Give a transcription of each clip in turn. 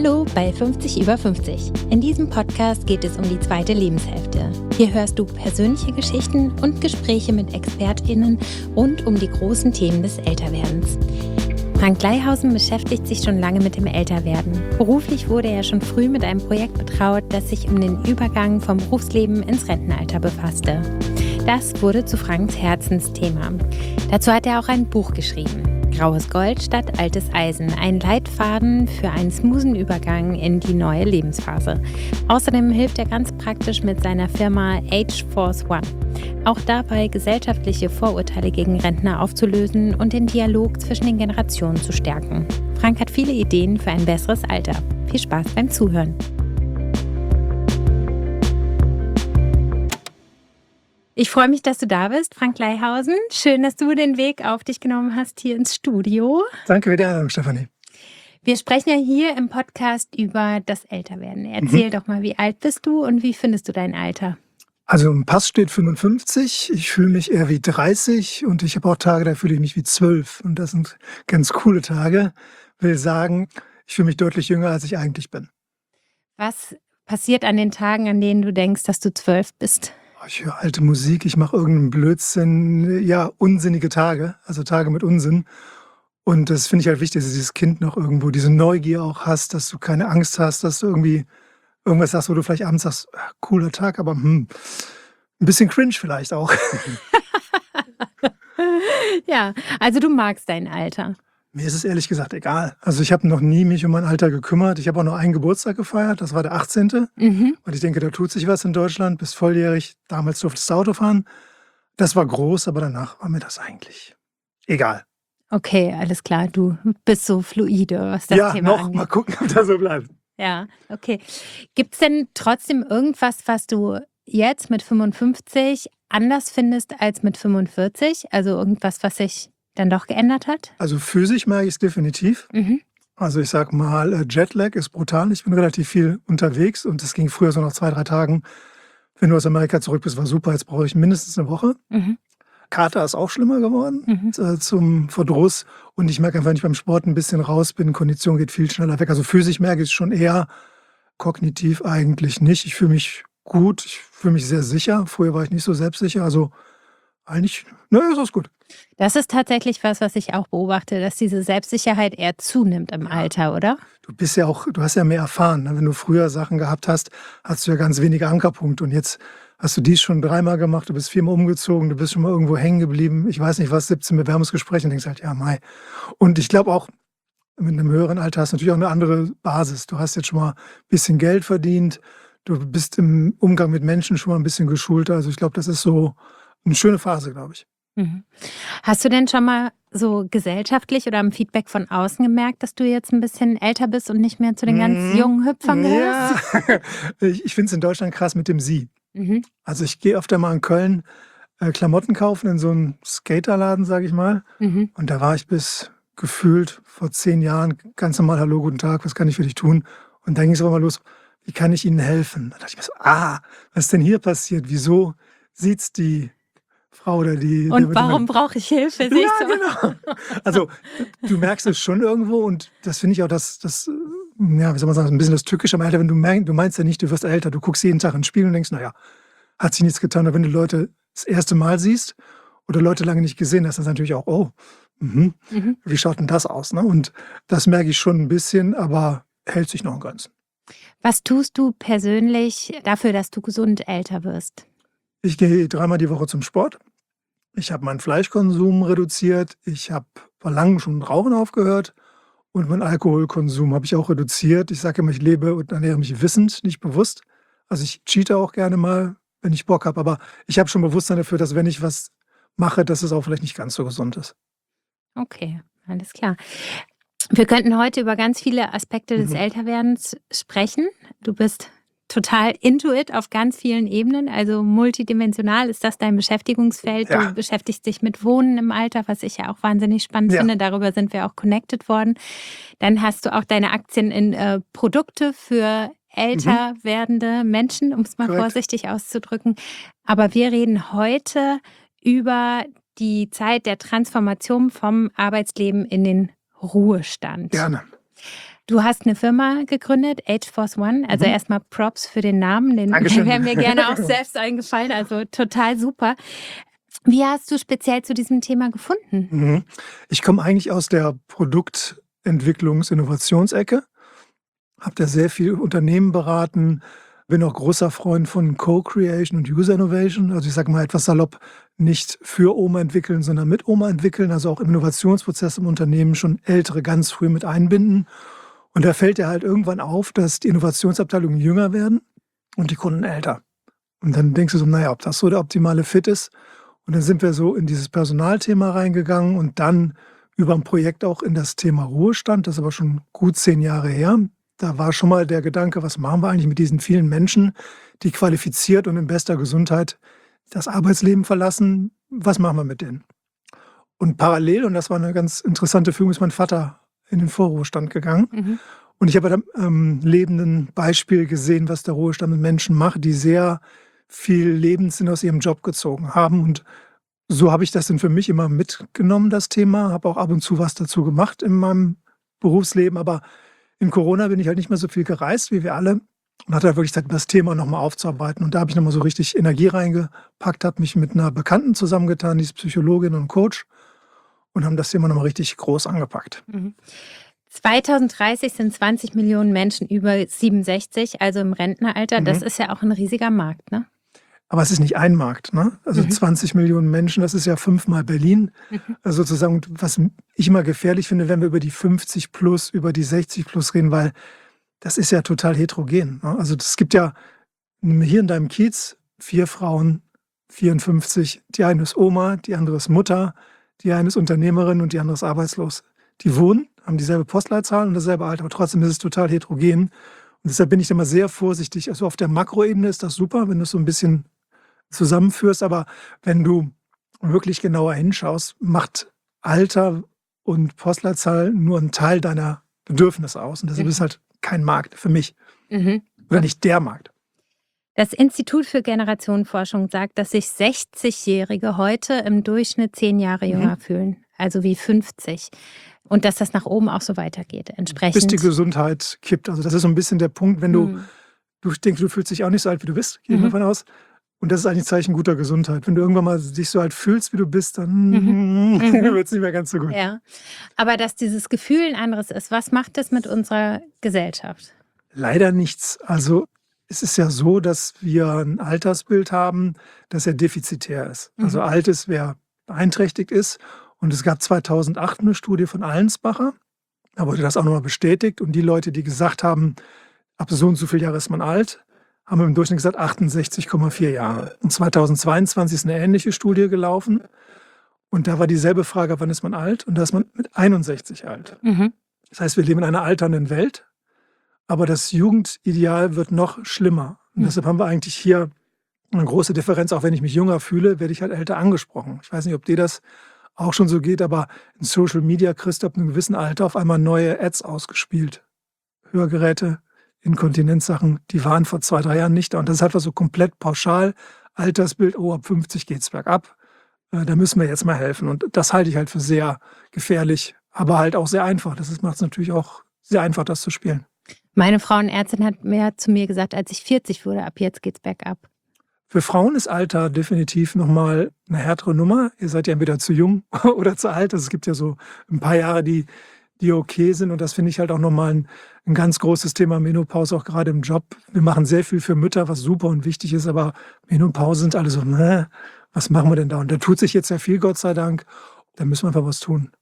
Hallo bei 50 über 50. In diesem Podcast geht es um die zweite Lebenshälfte. Hier hörst du persönliche Geschichten und Gespräche mit ExpertInnen rund um die großen Themen des Älterwerdens. Frank Gleihausen beschäftigt sich schon lange mit dem Älterwerden. Beruflich wurde er schon früh mit einem Projekt betraut, das sich um den Übergang vom Berufsleben ins Rentenalter befasste. Das wurde zu Franks Herzensthema. Dazu hat er auch ein Buch geschrieben. Graues Gold statt altes Eisen. Ein Leitfaden für einen smoothen Übergang in die neue Lebensphase. Außerdem hilft er ganz praktisch mit seiner Firma Age Force One. Auch dabei, gesellschaftliche Vorurteile gegen Rentner aufzulösen und den Dialog zwischen den Generationen zu stärken. Frank hat viele Ideen für ein besseres Alter. Viel Spaß beim Zuhören. Ich freue mich, dass du da bist, Frank Gleihausen. Schön, dass du den Weg auf dich genommen hast hier ins Studio. Danke für die Einladung, Stefanie. Wir sprechen ja hier im Podcast über das Älterwerden. Erzähl doch mal, wie alt bist du und wie findest du dein Alter? Also im Pass steht 55, ich fühle mich eher wie 30 und ich habe auch Tage, da fühle ich mich wie 12. Und das sind ganz coole Tage. Will sagen, ich fühle mich deutlich jünger, als ich eigentlich bin. Was passiert an den Tagen, an denen du denkst, dass du 12 bist? Ich höre alte Musik, ich mache irgendeinen Blödsinn, ja, unsinnige Tage, also Tage mit Unsinn. Und das finde ich halt wichtig, dass du dieses Kind noch irgendwo, diese Neugier auch hast, dass du keine Angst hast, dass du irgendwie irgendwas sagst, wo du vielleicht abends sagst, cooler Tag, aber ein bisschen cringe vielleicht auch. Ja, also du magst dein Alter. Mir ist es ehrlich gesagt egal. Also ich habe noch nie mich um mein Alter gekümmert. Ich habe auch noch einen Geburtstag gefeiert, das war der 18. Und ich denke, da tut sich was in Deutschland, bist volljährig. Damals durftest du Auto fahren. Das war groß, aber danach war mir das eigentlich egal. Okay, alles klar, du bist so fluide, was das Thema angeht. Mal gucken, ob das so bleibt. Ja, okay. Gibt es denn trotzdem irgendwas, was du jetzt mit 55 anders findest als mit 45? Also irgendwas, was sich dann doch geändert hat? Also physisch merke ich es definitiv. Also ich sag mal, Jetlag ist brutal. Ich bin relativ viel unterwegs und es ging früher so nach 2-3 Tagen. Wenn du aus Amerika zurück bist, war super. Jetzt brauche ich mindestens eine Woche. Kater ist auch schlimmer geworden zum Verdruss. Und ich merke einfach, wenn ich beim Sport ein bisschen raus bin, Kondition geht viel schneller weg. Also physisch merke ich es schon eher, kognitiv eigentlich nicht. Ich fühle mich gut, ich fühle mich sehr sicher. Früher war ich nicht so selbstsicher. Also eigentlich, ist alles gut. Das ist tatsächlich was ich auch beobachte, dass diese Selbstsicherheit eher zunimmt im Alter, oder? Du hast ja mehr erfahren. Ne? Wenn du früher Sachen gehabt hast, hast du ja ganz wenige Ankerpunkte. Und jetzt hast du dies schon 3-mal gemacht, du bist 4-mal umgezogen, du bist schon mal irgendwo hängen geblieben. Ich weiß nicht was, 17 Bewerbungsgespräche und denkst halt, ja, Mai. Und ich glaube auch, mit einem höheren Alter hast du natürlich auch eine andere Basis. Du hast jetzt schon mal ein bisschen Geld verdient. Du bist im Umgang mit Menschen schon mal ein bisschen geschulter. Also ich glaube, das ist so eine schöne Phase, glaube ich. Hast du denn schon mal so gesellschaftlich oder im Feedback von außen gemerkt, dass du jetzt ein bisschen älter bist und nicht mehr zu den ganz jungen Hüpfern gehörst? Ja. Ich finde es in Deutschland krass mit dem Sie. Also ich gehe öfter mal in Köln Klamotten kaufen in so einem Skaterladen, sage ich mal. Und da war ich bis gefühlt vor 10 Jahren ganz normal, hallo, guten Tag, was kann ich für dich tun? Und dann ging es aber mal los, wie kann ich Ihnen helfen? Da dachte ich mir so, was ist denn hier passiert? Wieso sieht's die Frau oder die... Und warum brauche ich Hilfe? Ja, genau. Also du merkst es schon irgendwo und das finde ich auch, wie soll man sagen, ein bisschen das Tückische am Alter, wenn du meinst ja nicht, du wirst älter, du guckst jeden Tag ins Spiel und denkst, naja, hat sich nichts getan. Aber wenn du Leute das erste Mal siehst oder Leute lange nicht gesehen hast, dann ist natürlich auch, wie schaut denn das aus? Ne? Und das merke ich schon ein bisschen, aber hält sich noch in Grenzen. Was tust du persönlich dafür, dass du gesund älter wirst? Ich gehe 3-mal die Woche zum Sport. Ich habe meinen Fleischkonsum reduziert. Ich habe vor langem schon Rauchen aufgehört. Und meinen Alkoholkonsum habe ich auch reduziert. Ich sage immer, ich lebe und ernähre mich wissend, nicht bewusst. Also ich cheate auch gerne mal, wenn ich Bock habe. Aber ich habe schon Bewusstsein dafür, dass wenn ich was mache, dass es auch vielleicht nicht ganz so gesund ist. Okay, alles klar. Wir könnten heute über ganz viele Aspekte des Älterwerdens sprechen. Du bist total into it auf ganz vielen Ebenen, also multidimensional ist das dein Beschäftigungsfeld. Ja. Du beschäftigst dich mit Wohnen im Alter, was ich ja auch wahnsinnig spannend finde. Darüber sind wir auch connected worden. Dann hast du auch deine Aktien in Produkte für älter werdende Menschen, um es mal vorsichtig auszudrücken. Aber wir reden heute über die Zeit der Transformation vom Arbeitsleben in den Ruhestand. Gerne. Du hast eine Firma gegründet, Age Force One. Also erstmal Props für den Namen, den wäre mir gerne auch selbst eingefallen. Also total super. Wie hast du speziell zu diesem Thema gefunden? Ich komme eigentlich aus der Produktentwicklungs-Innovationsecke, habe da sehr viel Unternehmen beraten, bin auch großer Freund von Co-Creation und User Innovation. Also ich sage mal etwas salopp, nicht für Oma entwickeln, sondern mit Oma entwickeln. Also auch im Innovationsprozess im Unternehmen schon Ältere ganz früh mit einbinden. Und da fällt dir halt irgendwann auf, dass die Innovationsabteilungen jünger werden und die Kunden älter. Und dann denkst du so, naja, ob das so der optimale Fit ist. Und dann sind wir so in dieses Personalthema reingegangen und dann über ein Projekt auch in das Thema Ruhestand. Das ist aber schon gut 10 Jahre her. Da war schon mal der Gedanke, was machen wir eigentlich mit diesen vielen Menschen, die qualifiziert und in bester Gesundheit das Arbeitsleben verlassen? Was machen wir mit denen? Und parallel, und das war eine ganz interessante Führung, ist mein Vater in den Vorruhestand gegangen. Und ich habe bei dem lebenden Beispiel gesehen, was der Ruhestand mit Menschen macht, die sehr viel Lebenssinn aus ihrem Job gezogen haben. Und so habe ich das dann für mich immer mitgenommen, das Thema. Habe auch ab und zu was dazu gemacht in meinem Berufsleben. Aber in Corona bin ich halt nicht mehr so viel gereist, wie wir alle. Und hatte halt wirklich Zeit, das Thema nochmal aufzuarbeiten. Und da habe ich nochmal so richtig Energie reingepackt, habe mich mit einer Bekannten zusammengetan, die ist Psychologin und Coach. Und haben das Thema nochmal richtig groß angepackt. 2030 sind 20 Millionen Menschen über 67, also im Rentneralter. Das ist ja auch ein riesiger Markt, ne? Aber es ist nicht ein Markt, ne? Also 20 Millionen Menschen, das ist ja 5-mal Berlin. Also sozusagen, was ich immer gefährlich finde, wenn wir über die 50 plus, über die 60 plus reden, weil das ist ja total heterogen. Ne? Also es gibt ja hier in deinem Kiez 4 Frauen, 54. Die eine ist Oma, die andere ist Mutter, die eine ist Unternehmerin und die andere ist arbeitslos. Die wohnen, haben dieselbe Postleitzahl und dasselbe Alter, aber trotzdem ist es total heterogen. Und deshalb bin ich da immer sehr vorsichtig. Also auf der Makroebene ist das super, wenn du es so ein bisschen zusammenführst, aber wenn du wirklich genauer hinschaust, macht Alter und Postleitzahl nur einen Teil deiner Bedürfnisse aus. Und deshalb ist es halt kein Markt für mich. Oder nicht der Markt. Das Institut für Generationenforschung sagt, dass sich 60-Jährige heute im Durchschnitt 10 Jahre jünger fühlen, also wie 50. Und dass das nach oben auch so weitergeht, entsprechend. Bis die Gesundheit kippt. Also das ist so ein bisschen der Punkt, wenn du denkst, du fühlst dich auch nicht so alt, wie du bist, gehe ich davon aus. Und das ist eigentlich ein Zeichen guter Gesundheit. Wenn du irgendwann mal dich so alt fühlst, wie du bist, dann wird es nicht mehr ganz so gut. Ja, aber dass dieses Gefühl ein anderes ist, was macht das mit unserer Gesellschaft? Leider nichts. Also es ist ja so, dass wir ein Altersbild haben, das ja defizitär ist. Also alt ist, wer beeinträchtigt ist. Und es gab 2008 eine Studie von Allensbacher. Da wurde das auch nochmal bestätigt. Und die Leute, die gesagt haben, ab so und so viel Jahre ist man alt, haben im Durchschnitt gesagt 68,4 Jahre. Und 2022 ist eine ähnliche Studie gelaufen. Und da war dieselbe Frage, wann ist man alt? Und da ist man mit 61 alt. Das heißt, wir leben in einer alternden Welt. Aber das Jugendideal wird noch schlimmer. Und deshalb haben wir eigentlich hier eine große Differenz. Auch wenn ich mich jünger fühle, werde ich halt älter angesprochen. Ich weiß nicht, ob dir das auch schon so geht, aber in Social Media kriegst du ab einem gewissen Alter auf einmal neue Ads ausgespielt. Hörgeräte, Inkontinenzsachen, die waren vor 2-3 Jahren nicht da. Und das ist einfach so komplett pauschal. Altersbild, oh, ab 50 geht's bergab. Da müssen wir jetzt mal helfen. Und das halte ich halt für sehr gefährlich, aber halt auch sehr einfach. Das macht es natürlich auch sehr einfach, das zu spielen. Meine Frauenärztin hat zu mir gesagt, als ich 40 wurde, ab jetzt geht's bergab. Für Frauen ist Alter definitiv nochmal eine härtere Nummer. Ihr seid ja entweder zu jung oder zu alt. Also es gibt ja so ein paar Jahre, die okay sind. Und das finde ich halt auch nochmal ein ganz großes Thema Menopause, auch gerade im Job. Wir machen sehr viel für Mütter, was super und wichtig ist. Aber Menopause sind alle so, was machen wir denn da? Und da tut sich jetzt sehr viel, Gott sei Dank. Da müssen wir einfach was tun.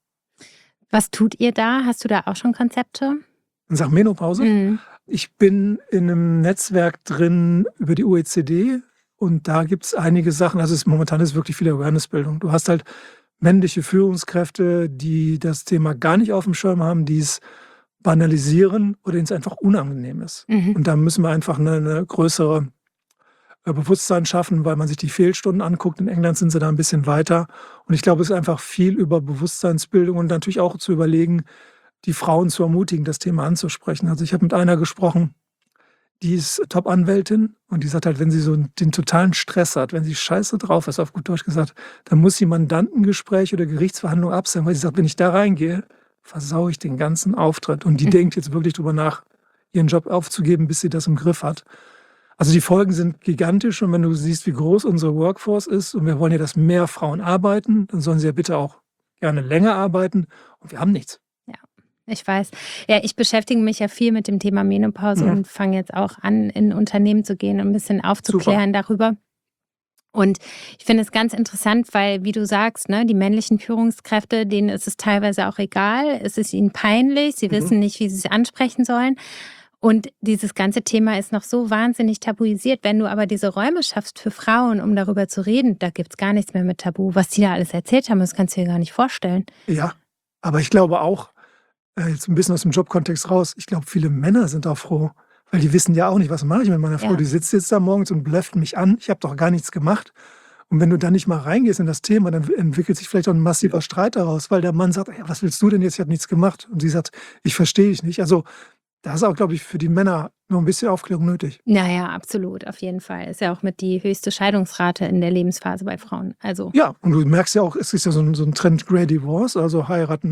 Was tut ihr da? Hast du da auch schon Konzepte? In Sachen Menopause? Ich bin in einem Netzwerk drin über die OECD. Und da gibt es einige Sachen, also momentan ist wirklich viel Awareness-Bildung. Du hast halt männliche Führungskräfte, die das Thema gar nicht auf dem Schirm haben, die es banalisieren oder denen es einfach unangenehm ist. Und da müssen wir einfach eine größere Bewusstsein schaffen, weil man sich die Fehlstunden anguckt. In England sind sie da ein bisschen weiter. Und ich glaube, es ist einfach viel über Bewusstseinsbildung und natürlich auch zu überlegen, die Frauen zu ermutigen, das Thema anzusprechen. Also ich habe mit einer gesprochen, die ist Top-Anwältin und die sagt halt, wenn sie so den totalen Stress hat, wenn sie scheiße drauf ist, auf gut Deutsch gesagt, dann muss sie Mandantengespräch oder Gerichtsverhandlung absagen, weil sie sagt, wenn ich da reingehe, versaue ich den ganzen Auftritt. Und die denkt jetzt wirklich drüber nach, ihren Job aufzugeben, bis sie das im Griff hat. Also die Folgen sind gigantisch und wenn du siehst, wie groß unsere Workforce ist und wir wollen ja, dass mehr Frauen arbeiten, dann sollen sie ja bitte auch gerne länger arbeiten und wir haben nichts. Ja, ich weiß. Ja, ich beschäftige mich ja viel mit dem Thema Menopause und fange jetzt auch an, in Unternehmen zu gehen und ein bisschen aufzuklären darüber. Und ich finde es ganz interessant, weil, wie du sagst, ne, die männlichen Führungskräfte, denen ist es teilweise auch egal, es ist ihnen peinlich, sie wissen nicht, wie sie es ansprechen sollen. Und dieses ganze Thema ist noch so wahnsinnig tabuisiert. Wenn du aber diese Räume schaffst für Frauen, um darüber zu reden, da gibt es gar nichts mehr mit Tabu. Was die da alles erzählt haben, das kannst du dir gar nicht vorstellen. Ja, aber ich glaube auch, jetzt ein bisschen aus dem Jobkontext raus, ich glaube, viele Männer sind auch froh, weil die wissen ja auch nicht, was mache ich mit meiner Frau. Die sitzt jetzt da morgens und blöfft mich an, ich habe doch gar nichts gemacht. Und wenn du dann nicht mal reingehst in das Thema, dann entwickelt sich vielleicht auch ein massiver Streit daraus, weil der Mann sagt, ja, was willst du denn jetzt, ich habe nichts gemacht. Und sie sagt, ich verstehe dich nicht. Also da ist auch, glaube ich, für die Männer noch ein bisschen Aufklärung nötig. Naja, absolut, auf jeden Fall. Ist ja auch mit die höchste Scheidungsrate in der Lebensphase bei Frauen. Also ja, und du merkst ja auch, es ist ja so ein Trend Grey Divorce, also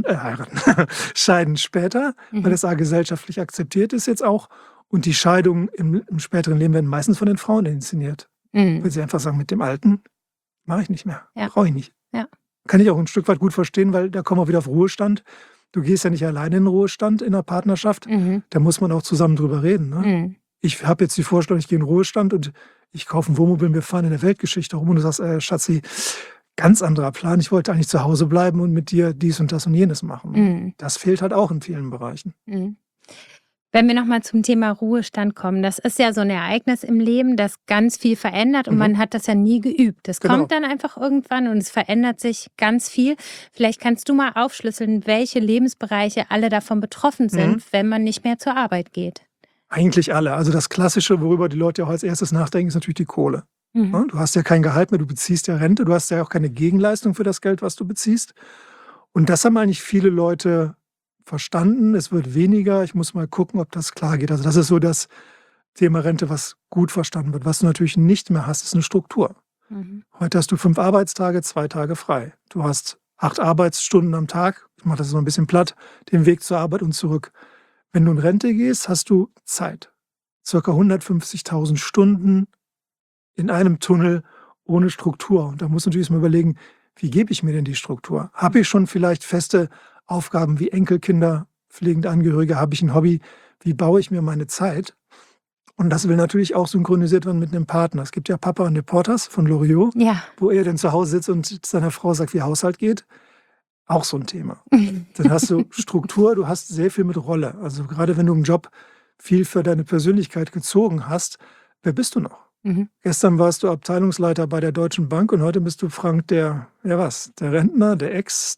scheiden später, weil das gesellschaftlich akzeptiert ist jetzt auch. Und die Scheidungen im späteren Leben werden meistens von den Frauen inszeniert. Weil sie einfach sagen, mit dem Alten mache ich nicht mehr, brauche ich nicht. Ja. Kann ich auch ein Stück weit gut verstehen, weil da kommen wir wieder auf Ruhestand. Du gehst ja nicht alleine in den Ruhestand in der Partnerschaft. Da muss man auch zusammen drüber reden. Ne? Ich habe jetzt die Vorstellung, ich gehe in den Ruhestand und ich kaufe ein Wohnmobil, wir fahren in der Weltgeschichte rum und du sagst, Schatzi, ganz anderer Plan. Ich wollte eigentlich zu Hause bleiben und mit dir dies und das und jenes machen. Das fehlt halt auch in vielen Bereichen. Wenn wir nochmal zum Thema Ruhestand kommen, das ist ja so ein Ereignis im Leben, das ganz viel verändert und man hat das ja nie geübt. Das kommt dann einfach irgendwann und es verändert sich ganz viel. Vielleicht kannst du mal aufschlüsseln, welche Lebensbereiche alle davon betroffen sind, wenn man nicht mehr zur Arbeit geht. Eigentlich alle. Also das Klassische, worüber die Leute ja auch als erstes nachdenken, ist natürlich die Kohle. Du hast ja kein Gehalt mehr, du beziehst ja Rente, du hast ja auch keine Gegenleistung für das Geld, was du beziehst. Und das haben eigentlich viele Leute verstanden, es wird weniger, ich muss mal gucken, ob das klar geht. Also das ist so das Thema Rente, was gut verstanden wird. Was du natürlich nicht mehr hast, ist eine Struktur. Heute hast du 5 Arbeitstage, 2 Tage frei. Du hast 8 Arbeitsstunden am Tag, ich mache das so ein bisschen platt, den Weg zur Arbeit und zurück. Wenn du in Rente gehst, hast du Zeit. Circa 150.000 Stunden in einem Tunnel ohne Struktur. Und da muss natürlich mal überlegen, wie gebe ich mir denn die Struktur? Habe ich schon vielleicht feste Aufgaben wie Enkelkinder, pflegende Angehörige, habe ich ein Hobby, wie baue ich mir meine Zeit? Und das will natürlich auch synchronisiert werden mit einem Partner. Es gibt ja Papa und Reporters von Loriot, wo er dann zu Hause sitzt und seiner Frau sagt, wie Haushalt geht. Auch so ein Thema. Dann hast du Struktur, du hast sehr viel mit Rolle. Also gerade wenn du im Job viel für deine Persönlichkeit gezogen hast, wer bist du noch? Gestern warst du Abteilungsleiter bei der Deutschen Bank und heute bist du Frank der Rentner, der Ex,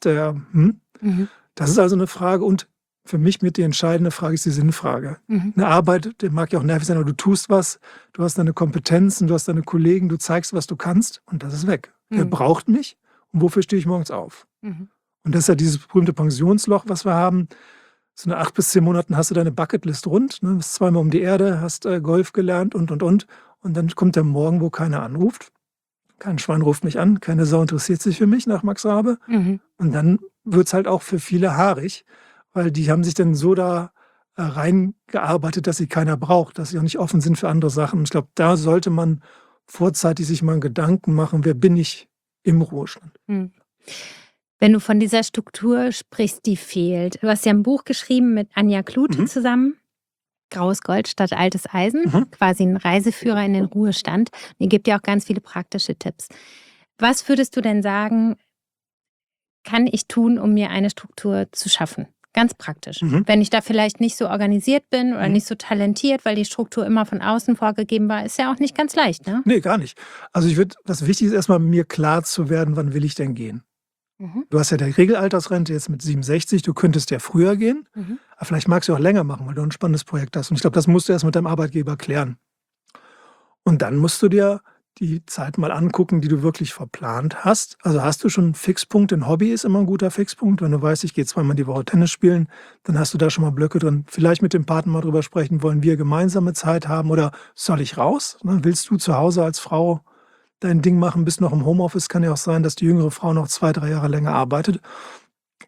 Das ist also eine Frage und für mich mit die entscheidende Frage ist die Sinnfrage. Eine Arbeit, die mag ja auch nervig sein, aber du tust was, du hast deine Kompetenzen, du hast deine Kollegen, du zeigst, was du kannst und das ist weg. Wer braucht mich und wofür stehe ich morgens auf? Und das ist ja dieses berühmte Pensionsloch, was wir haben. So eine 8 bis 10 Monaten hast du deine Bucketlist rund, ne? Bist zweimal um die Erde, hast Golf gelernt und. Und dann kommt der Morgen, wo keiner anruft. Kein Schwein ruft mich an, keine Sau interessiert sich für mich nach Max Rabe. Und dann wird es halt auch für viele haarig, weil die haben sich dann so da reingearbeitet, dass sie keiner braucht, dass sie auch nicht offen sind für andere Sachen. Und ich glaube, da sollte man vorzeitig sich mal einen Gedanken machen, wer bin ich im Ruhestand. Wenn du von dieser Struktur sprichst, die fehlt. Du hast ja ein Buch geschrieben mit Anja Klute zusammen. Graues Gold statt altes Eisen, quasi ein Reiseführer in den Ruhestand. Ihr gebt ja auch ganz viele praktische Tipps. Was würdest du denn sagen, kann ich tun, um mir eine Struktur zu schaffen? Ganz praktisch. Wenn ich da vielleicht nicht so organisiert bin oder nicht so talentiert, weil die Struktur immer von außen vorgegeben war, ist ja auch nicht ganz leicht, ne? Nee, gar nicht. Also das Wichtige ist erstmal, mir klar zu werden, wann will ich denn gehen? Du hast ja die Regelaltersrente jetzt mit 67, du könntest ja früher gehen, aber vielleicht magst du auch länger machen, weil du ein spannendes Projekt hast. Und ich glaube, das musst du erst mit deinem Arbeitgeber klären. Und dann musst du dir die Zeit mal angucken, die du wirklich verplant hast. Also hast du schon einen Fixpunkt, ein Hobby ist immer ein guter Fixpunkt. Wenn du weißt, ich gehe 2-mal die Woche Tennis spielen, dann hast du da schon mal Blöcke drin. Vielleicht mit dem Partner mal drüber sprechen, wollen wir gemeinsame Zeit haben oder soll ich raus? Willst du zu Hause als Frau dein Ding machen, bist noch im Homeoffice? Kann ja auch sein, dass die jüngere Frau noch 2-3 Jahre länger arbeitet.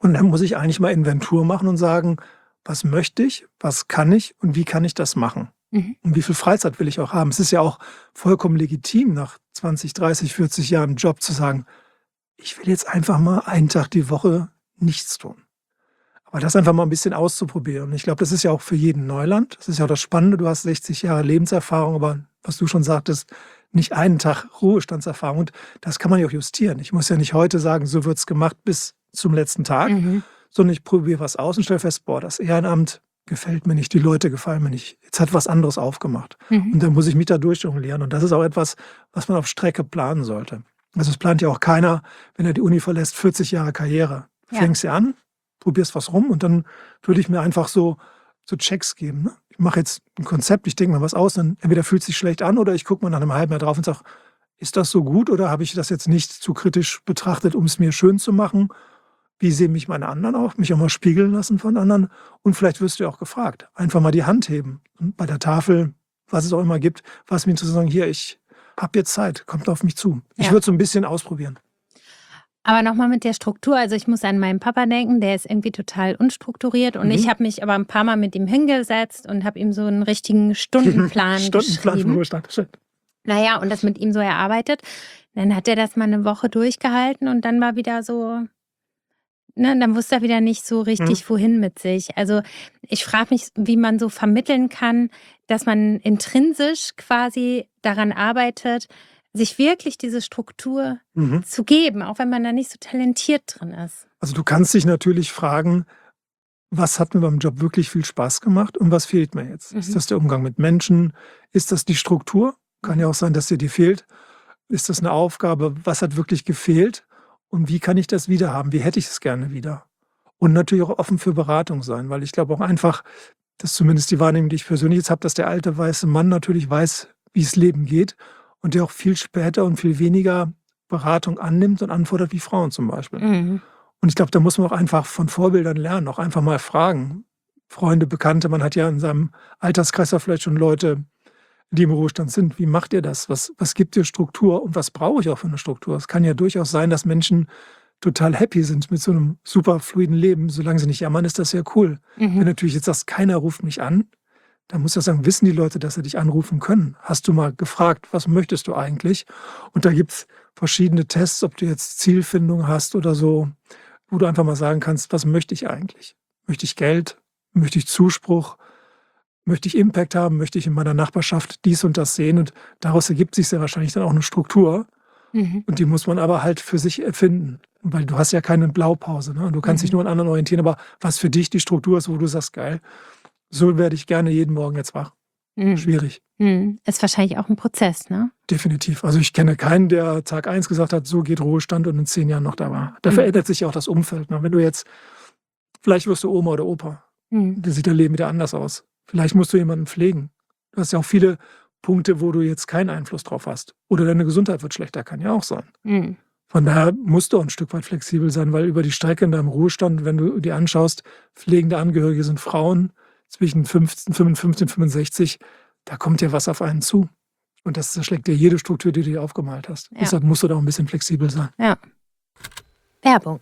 Und dann muss ich eigentlich mal Inventur machen und sagen, was möchte ich, was kann ich und wie kann ich das machen? Und wie viel Freizeit will ich auch haben? Es ist ja auch vollkommen legitim, nach 20, 30, 40 Jahren Job zu sagen, ich will jetzt einfach mal einen Tag die Woche nichts tun. Aber das einfach mal ein bisschen auszuprobieren. Und ich glaube, das ist ja auch für jeden Neuland. Das ist ja auch das Spannende. Du hast 60 Jahre Lebenserfahrung, aber was du schon sagtest, nicht einen Tag Ruhestandserfahrung. Und das kann man ja auch justieren. Ich muss ja nicht heute sagen, so wird es gemacht bis zum letzten Tag, sondern ich probiere was aus und stelle fest, boah, das Ehrenamt gefällt mir nicht, die Leute gefallen mir nicht. Jetzt hat was anderes aufgemacht. Und dann muss ich mich da durchjonglieren. Und das ist auch etwas, was man auf Strecke planen sollte. Also es plant ja auch keiner, wenn er die Uni verlässt, 40 Jahre Karriere. Du fängst ja an, probierst was rum und dann würde ich mir einfach so Checks geben. Ne? Ich mache jetzt ein Konzept, ich denke mal was aus, dann entweder fühlt es sich schlecht an oder ich gucke mal nach einem halben Jahr drauf und sage, ist das so gut oder habe ich das jetzt nicht zu kritisch betrachtet, um es mir schön zu machen? Wie sehen mich meine anderen auch? Mich auch mal spiegeln lassen von anderen. Und vielleicht wirst du ja auch gefragt. Einfach mal die Hand heben. Und bei der Tafel, was es auch immer gibt, was mir zu sagen, hier, ich habe jetzt Zeit, kommt auf mich zu. Ich würde so ein bisschen ausprobieren. Aber nochmal mit der Struktur. Also ich muss an meinen Papa denken, der ist irgendwie total unstrukturiert. Und ich habe mich aber ein paar Mal mit ihm hingesetzt und habe ihm so einen richtigen Stundenplan Stundenplan für Ruhestand. Schön. Naja, und das mit ihm so erarbeitet. Dann hat er das mal eine Woche durchgehalten und dann war wieder so... Ne, dann wusste er wieder nicht so richtig, wohin mit sich. Also ich frage mich, wie man so vermitteln kann, dass man intrinsisch quasi daran arbeitet, sich wirklich diese Struktur zu geben, auch wenn man da nicht so talentiert drin ist. Also du kannst dich natürlich fragen, was hat mir beim Job wirklich viel Spaß gemacht und was fehlt mir jetzt? Ist das der Umgang mit Menschen? Ist das die Struktur? Kann ja auch sein, dass dir die fehlt. Ist das eine Aufgabe? Was hat wirklich gefehlt? Und wie kann ich das wieder haben? Wie hätte ich es gerne wieder? Und natürlich auch offen für Beratung sein, weil ich glaube auch einfach, das ist zumindest die Wahrnehmung, die ich persönlich jetzt habe, dass der alte weiße Mann natürlich weiß, wie es Leben geht und der auch viel später und viel weniger Beratung annimmt und anfordert wie Frauen zum Beispiel. Und ich glaube, da muss man auch einfach von Vorbildern lernen, auch einfach mal fragen. Freunde, Bekannte, man hat ja in seinem Alterskreis auch vielleicht schon Leute, die im Ruhestand sind. Wie macht ihr das? Was gibt ihr Struktur und was brauche ich auch für eine Struktur? Es kann ja durchaus sein, dass Menschen total happy sind mit so einem super fluiden Leben. Solange sie nicht jammern, ist das ja cool. Wenn natürlich jetzt sagst, keiner ruft mich an, dann musst du sagen, wissen die Leute, dass sie dich anrufen können? Hast du mal gefragt, was möchtest du eigentlich? Und da gibt es verschiedene Tests, ob du jetzt Zielfindung hast oder so, wo du einfach mal sagen kannst, was möchte ich eigentlich? Möchte ich Geld? Möchte ich Zuspruch? Möchte ich Impact haben? Möchte ich in meiner Nachbarschaft dies und das sehen? Und daraus ergibt sich sehr wahrscheinlich dann auch eine Struktur. Und die muss man aber halt für sich erfinden. Weil du hast ja keine Blaupause. Ne? Du kannst dich nur an anderen orientieren. Aber was für dich die Struktur ist, wo du sagst, geil, so werde ich gerne jeden Morgen jetzt wach. Schwierig. Ist wahrscheinlich auch ein Prozess, ne? Definitiv. Also ich kenne keinen, der Tag 1 gesagt hat, so geht Ruhestand und in 10 Jahren noch da war. Da verändert sich ja auch das Umfeld. Ne? Wenn du jetzt, vielleicht wirst du Oma oder Opa. Da sieht dein Leben wieder anders aus. Vielleicht musst du jemanden pflegen. Du hast ja auch viele Punkte, wo du jetzt keinen Einfluss drauf hast. Oder deine Gesundheit wird schlechter, kann ja auch sein. Von daher musst du auch ein Stück weit flexibel sein, weil über die Strecke in deinem Ruhestand, wenn du dir anschaust, pflegende Angehörige sind Frauen zwischen 55 und 65, da kommt ja was auf einen zu. Und das zerschlägt dir jede Struktur, die du dir aufgemalt hast. Ja. Deshalb musst du da auch ein bisschen flexibel sein. Ja. Werbung.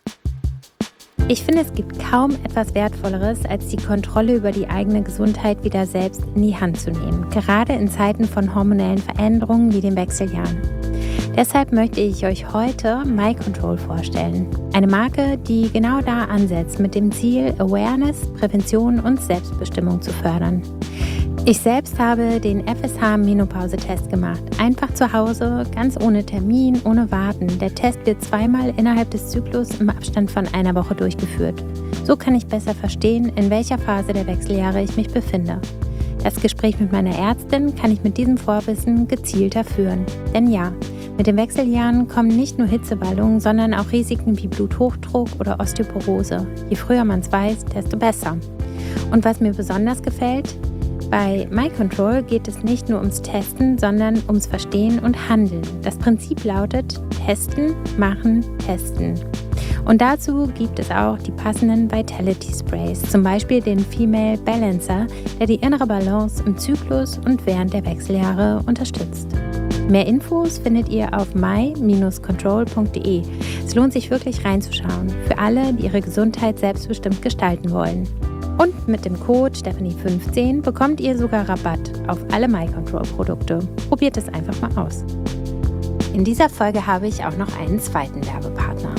Ich finde, es gibt kaum etwas Wertvolleres, als die Kontrolle über die eigene Gesundheit wieder selbst in die Hand zu nehmen. Gerade in Zeiten von hormonellen Veränderungen wie den Wechseljahren. Deshalb möchte ich euch heute MyControl vorstellen. Eine Marke, die genau da ansetzt, mit dem Ziel, Awareness, Prävention und Selbstbestimmung zu fördern. Ich selbst habe den FSH-Menopause-Test gemacht. Einfach zu Hause, ganz ohne Termin, ohne Warten. Der Test wird 2-mal innerhalb des Zyklus im Abstand von 1 Woche durchgeführt. So kann ich besser verstehen, in welcher Phase der Wechseljahre ich mich befinde. Das Gespräch mit meiner Ärztin kann ich mit diesem Vorwissen gezielter führen. Denn ja, mit den Wechseljahren kommen nicht nur Hitzewallungen, sondern auch Risiken wie Bluthochdruck oder Osteoporose. Je früher man es weiß, desto besser. Und was mir besonders gefällt, bei MyControl geht es nicht nur ums Testen, sondern ums Verstehen und Handeln. Das Prinzip lautet Testen, Machen, Testen. Und dazu gibt es auch die passenden Vitality Sprays, zum Beispiel den Female Balancer, der die innere Balance im Zyklus und während der Wechseljahre unterstützt. Mehr Infos findet ihr auf my-control.de. Es lohnt sich wirklich reinzuschauen, für alle, die ihre Gesundheit selbstbestimmt gestalten wollen. Und mit dem Code Stephanie15 bekommt ihr sogar Rabatt auf alle MyControl-Produkte. Probiert es einfach mal aus. In dieser Folge habe ich auch noch einen zweiten Werbepartner.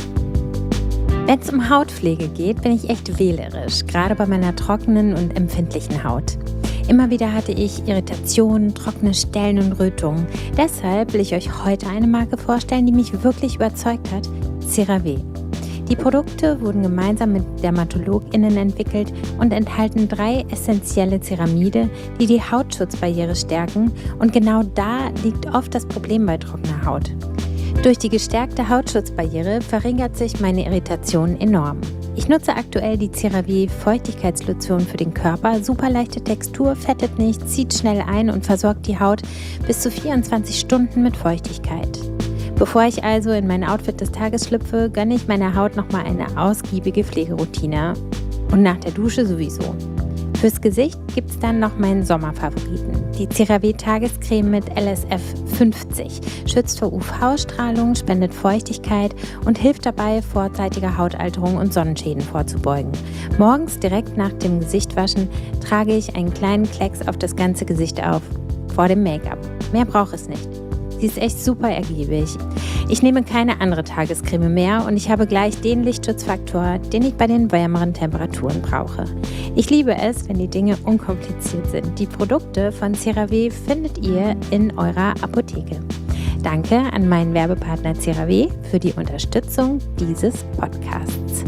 Wenn es um Hautpflege geht, bin ich echt wählerisch, gerade bei meiner trockenen und empfindlichen Haut. Immer wieder hatte ich Irritationen, trockene Stellen und Rötungen. Deshalb will ich euch heute eine Marke vorstellen, die mich wirklich überzeugt hat: CeraVe. Die Produkte wurden gemeinsam mit DermatologInnen entwickelt und enthalten 3 essentielle Ceramide, die die Hautschutzbarriere stärken, und genau da liegt oft das Problem bei trockener Haut. Durch die gestärkte Hautschutzbarriere verringert sich meine Irritation enorm. Ich nutze aktuell die CeraVe Feuchtigkeitslotion für den Körper. Super leichte Textur, fettet nicht, zieht schnell ein und versorgt die Haut bis zu 24 Stunden mit Feuchtigkeit. Bevor ich also in mein Outfit des Tages schlüpfe, gönne ich meiner Haut nochmal eine ausgiebige Pflegeroutine. Und nach der Dusche sowieso. Fürs Gesicht gibt es dann noch meinen Sommerfavoriten. Die CeraVe Tagescreme mit LSF 50 schützt vor UV-Strahlung, spendet Feuchtigkeit und hilft dabei, vorzeitiger Hautalterung und Sonnenschäden vorzubeugen. Morgens direkt nach dem Gesichtwaschen trage ich einen kleinen Klecks auf das ganze Gesicht auf, vor dem Make-up. Mehr braucht es nicht. Sie ist echt super ergiebig. Ich nehme keine andere Tagescreme mehr und ich habe gleich den Lichtschutzfaktor, den ich bei den wärmeren Temperaturen brauche. Ich liebe es, wenn die Dinge unkompliziert sind. Die Produkte von CeraVe findet ihr in eurer Apotheke. Danke an meinen Werbepartner CeraVe für die Unterstützung dieses Podcasts.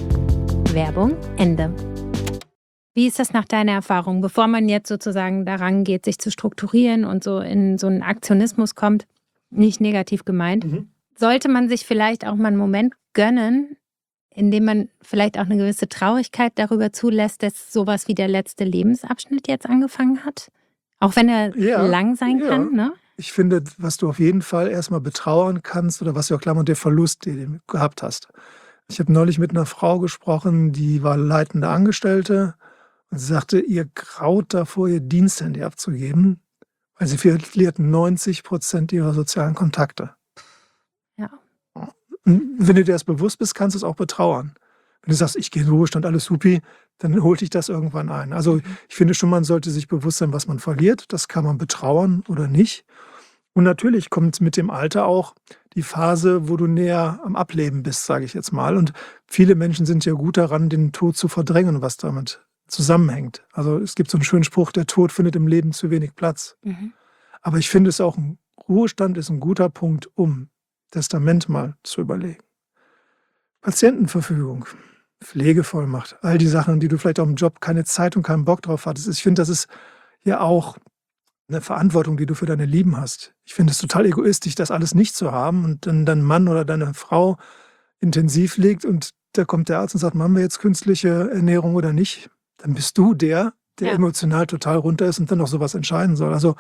Werbung Ende. Wie ist das nach deiner Erfahrung, bevor man jetzt sozusagen daran geht, sich zu strukturieren und so in so einen Aktionismus kommt, nicht negativ gemeint, sollte man sich vielleicht auch mal einen Moment gönnen, in dem man vielleicht auch eine gewisse Traurigkeit darüber zulässt, dass sowas wie der letzte Lebensabschnitt jetzt angefangen hat? Auch wenn er lang sein kann, ne? Ich finde, was du auf jeden Fall erstmal betrauern kannst oder was ja auch klar, und der Verlust, den du gehabt hast. Ich habe neulich mit einer Frau gesprochen, die war leitende Angestellte. Und sie sagte, ihr graut davor, ihr Diensthandy abzugeben, weil sie verliert 90% ihrer sozialen Kontakte. Ja. Und wenn du dir das bewusst bist, kannst du es auch betrauern. Wenn du sagst, ich gehe in den Ruhestand, alles supi, dann holt dich das irgendwann ein. Also ich finde schon, man sollte sich bewusst sein, was man verliert. Das kann man betrauern oder nicht. Und natürlich kommt mit dem Alter auch die Phase, wo du näher am Ableben bist, sage ich jetzt mal. Und viele Menschen sind ja gut daran, den Tod zu verdrängen, was damit zusammenhängt. Also es gibt so einen schönen Spruch, der Tod findet im Leben zu wenig Platz. Aber ich finde es auch, ein Ruhestand ist ein guter Punkt, um Testament mal zu überlegen. Patientenverfügung, Pflegevollmacht, all die Sachen, die du vielleicht auch im Job keine Zeit und keinen Bock drauf hattest. Ich finde, das ist ja auch eine Verantwortung, die du für deine Lieben hast. Ich finde es total egoistisch, das alles nicht zu haben und dann dein Mann oder deine Frau intensiv liegt und da kommt der Arzt und sagt, machen wir jetzt künstliche Ernährung oder nicht? Dann bist du der emotional total runter ist und dann noch sowas entscheiden soll. Also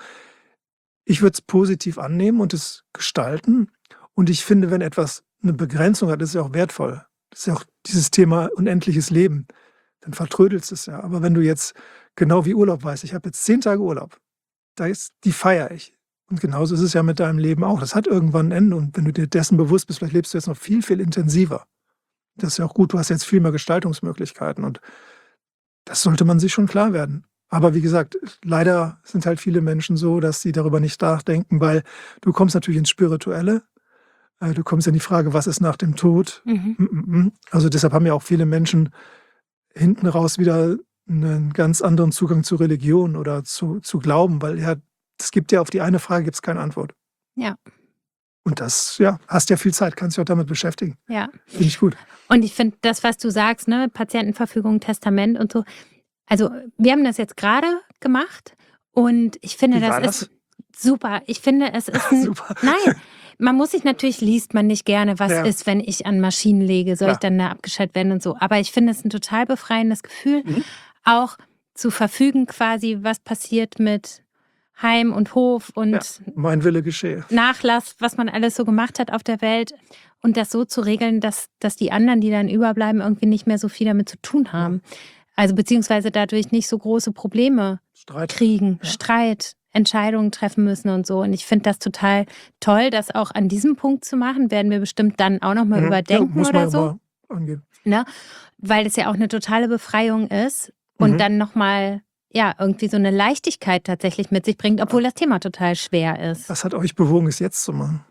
ich würde es positiv annehmen und es gestalten. Und ich finde, wenn etwas eine Begrenzung hat, ist es ja auch wertvoll. Das ist ja auch dieses Thema unendliches Leben. Dann vertrödelst es ja. Aber wenn du jetzt genau wie Urlaub weißt, ich habe jetzt 10 Tage Urlaub, die feiere ich. Und genauso ist es ja mit deinem Leben auch. Das hat irgendwann ein Ende. Und wenn du dir dessen bewusst bist, vielleicht lebst du jetzt noch viel, viel intensiver. Das ist ja auch gut. Du hast jetzt viel mehr Gestaltungsmöglichkeiten. Und das sollte man sich schon klar werden. Aber wie gesagt, leider sind halt viele Menschen so, dass sie darüber nicht nachdenken, weil du kommst natürlich ins Spirituelle. Du kommst in die Frage, was ist nach dem Tod? Also deshalb haben ja auch viele Menschen hinten raus wieder einen ganz anderen Zugang zu Religion oder zu Glauben, weil es gibt ja auf die eine Frage gibt's keine Antwort. Ja. Und das, hast ja viel Zeit, kannst dich auch damit beschäftigen. Ja. Finde ich gut. Und ich finde das, was du sagst, ne, Patientenverfügung, Testament und so. Also wir haben das jetzt gerade gemacht und ich finde, das ist super. Ich finde, es ist super. Nein, man muss sich natürlich, liest man nicht gerne, was ist, wenn ich an Maschinen lege, soll ich dann da abgeschaltet werden und so. Aber ich finde es ein total befreiendes Gefühl, auch zu verfügen quasi, was passiert mit Heim und Hof und mein Wille geschehe. Nachlass, was man alles so gemacht hat auf der Welt und das so zu regeln, dass die anderen, die dann überbleiben, irgendwie nicht mehr so viel damit zu tun haben. Also beziehungsweise dadurch nicht so große Probleme kriegen. Ja. Streit Entscheidungen treffen müssen und so. Und ich finde das total toll, das auch an diesem Punkt zu machen. Werden wir bestimmt dann auch nochmal überdenken muss man oder so. mal angehen. Ne? Weil es ja auch eine totale Befreiung ist und dann nochmal irgendwie so eine Leichtigkeit tatsächlich mit sich bringt, obwohl das Thema total schwer ist. Was hat euch bewogen, es jetzt zu machen?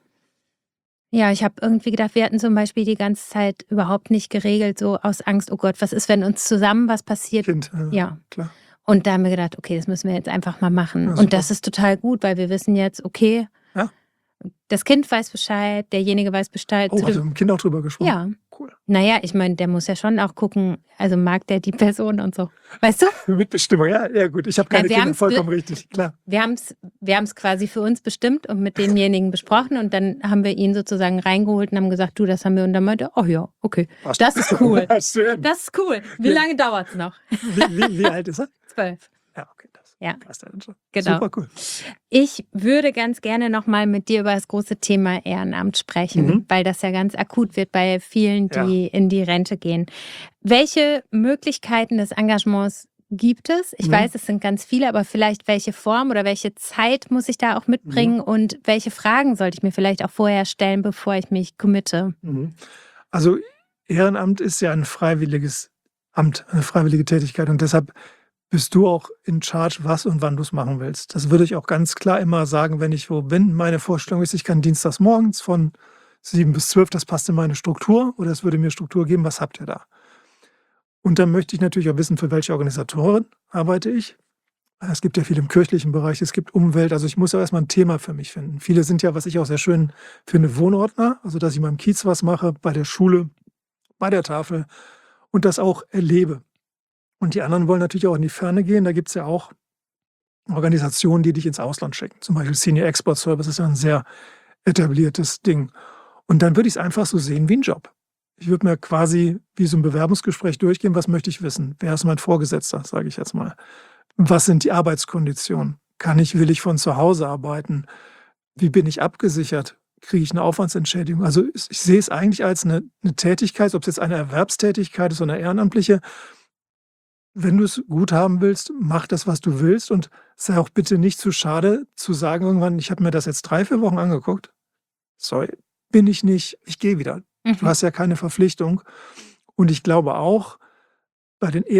Ja, ich habe irgendwie gedacht, wir hatten zum Beispiel die ganze Zeit überhaupt nicht geregelt, so aus Angst, oh Gott, was ist, wenn uns zusammen was passiert? Kind, Ja. klar. Und da haben wir gedacht, okay, das müssen wir jetzt einfach mal machen. Ja, und das ist total gut, weil wir wissen jetzt, okay, Ja. das Kind weiß Bescheid, derjenige weiß Bescheid. Oh, habt ihr mit dem Kind auch drüber gesprochen? Ja. Cool. Naja, ich meine, der muss ja schon auch gucken, also mag der die Person und so. Weißt du? Mitbestimmung, ja gut. Ich habe keine Kinder, vollkommen richtig, klar. Wir haben's quasi für uns bestimmt und mit demjenigen besprochen und dann haben wir ihn sozusagen reingeholt und haben gesagt, du, das haben wir. Und dann meinte, oh ja, okay, das ist cool. Das ist cool. Wie lange dauert's noch? Wie alt ist er? 12. Ja, okay, das passt ja dann schon. Genau. Super cool. Ich würde ganz gerne nochmal mit dir über das große Thema Ehrenamt sprechen, weil das ja ganz akut wird bei vielen, die in die Rente gehen. Welche Möglichkeiten des Engagements gibt es? Ich weiß, es sind ganz viele, aber vielleicht welche Form oder welche Zeit muss ich da auch mitbringen und welche Fragen sollte ich mir vielleicht auch vorher stellen, bevor ich mich committe? Also Ehrenamt ist ja ein freiwilliges Amt, eine freiwillige Tätigkeit und deshalb bist du auch in charge, was und wann du es machen willst. Das würde ich auch ganz klar immer sagen, wenn ich wo bin. Meine Vorstellung ist, ich kann dienstags morgens von 7 bis 12, das passt in meine Struktur oder es würde mir Struktur geben, was habt ihr da? Und dann möchte ich natürlich auch wissen, für welche Organisatorin arbeite ich. Es gibt ja viel im kirchlichen Bereich, es gibt Umwelt, also ich muss ja erstmal ein Thema für mich finden. Viele sind ja, was ich auch sehr schön finde, Wohnordner, also dass ich mal im Kiez was mache, bei der Schule, bei der Tafel und das auch erlebe. Und die anderen wollen natürlich auch in die Ferne gehen. Da gibt es ja auch Organisationen, die dich ins Ausland schicken. Zum Beispiel Senior Export Service ist ja ein sehr etabliertes Ding. Und dann würde ich es einfach so sehen wie ein Job. Ich würde mir quasi wie so ein Bewerbungsgespräch durchgehen, was möchte ich wissen? Wer ist mein Vorgesetzter, sage ich jetzt mal. Was sind die Arbeitskonditionen? Will ich von zu Hause arbeiten? Wie bin ich abgesichert? Kriege ich eine Aufwandsentschädigung? Also ich sehe es eigentlich als eine Tätigkeit, ob es jetzt eine Erwerbstätigkeit ist oder eine ehrenamtliche. Wenn du es gut haben willst, mach das, was du willst und sei auch bitte nicht zu schade zu sagen irgendwann, ich habe mir das jetzt 3-4 Wochen angeguckt. Sorry, bin ich nicht, ich gehe wieder. Du hast ja keine Verpflichtung. Und ich glaube auch, bei den